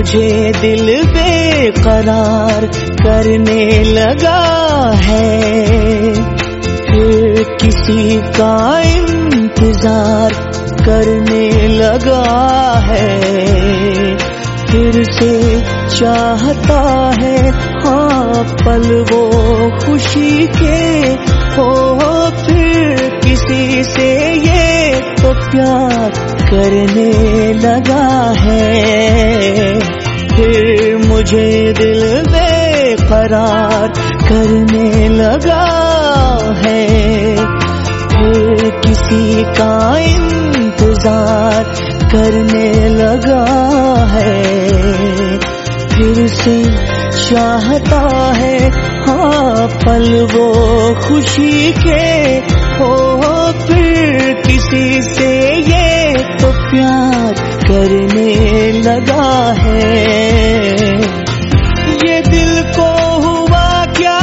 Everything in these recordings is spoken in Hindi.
मुझे दिल बेकरार करने लगा है, फिर किसी का इंतजार करने लगा है, फिर से चाहता है हाँ पल वो खुशी के हो, फिर किसी से ये तो प्यार करने लगा है, फिर मुझे दिल बेकरार करने लगा है, फिर किसी का इंतजार करने लगा है, फिर से चाहता है हाँ पल वो खुशी के हो, फिर किसी से ये तो प्यार करने लगा है। ये दिल को हुआ क्या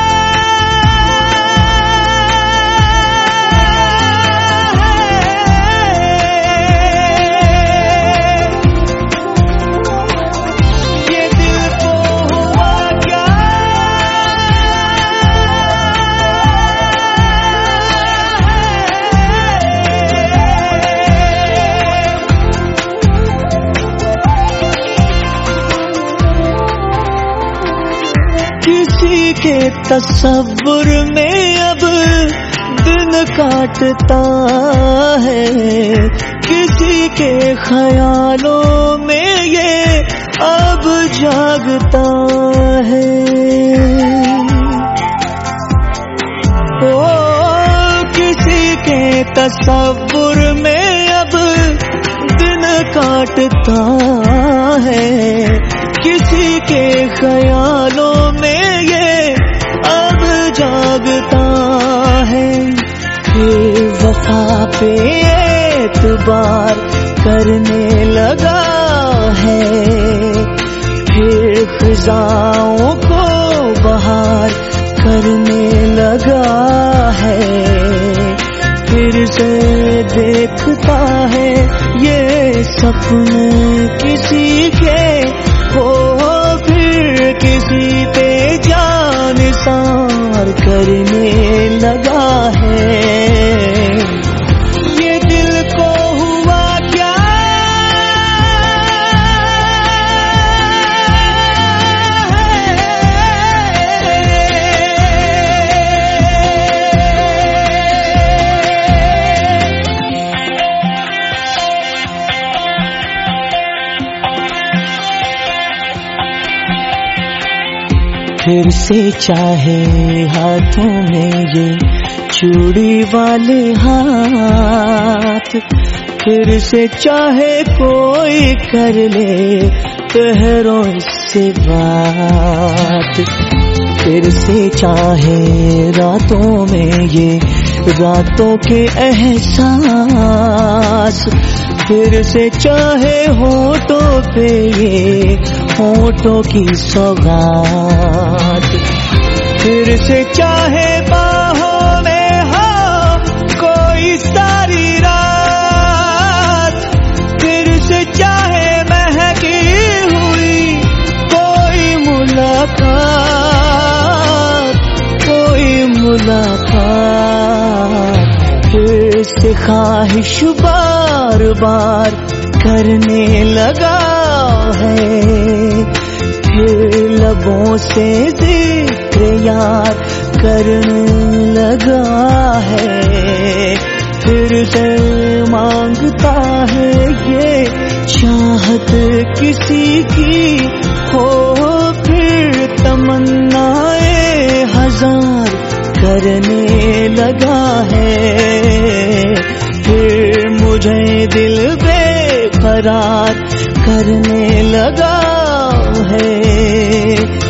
के तसव्वुर में अब दिन काटता है, किसी के ख्यालों में ये अब जागता है, ओ किसी के तसव्वुर में अब दिन काटता है, किसी के ख्यालों में ये अब जागता है, फिर वफा पे एतबार करने लगा है, फिर खिजाओं को बहार करने लगा है, फिर से देखता है ये सपने किसी के हो, फिर किसी पे जान निसार करने लगा है। ये दिल को हुआ क्या फिर से चाहे हाथों में ये चूड़ी वाले हाथ, फिर से चाहे कोई कर ले पहरों इससे बात, फिर से चाहे रातों में ये रातों के एहसास, फिर से चाहे होठों पे ये होठों की सौगात, फिर से चाहे बाहों में हो कोई सारी रात, फिर से चाहे महकी हुई कोई मुलाकात, कोई मुलाकात, फिर से ख्वाहिश बार बार करने लगा है, फिर लबों से जिक्र यार करने लगा है, फिर से मांगता है ये चाहत किसी की हो, फिर तमन्नाए हजार करने लगा है, फिर मुझे दिल बेकरार करने लगा है।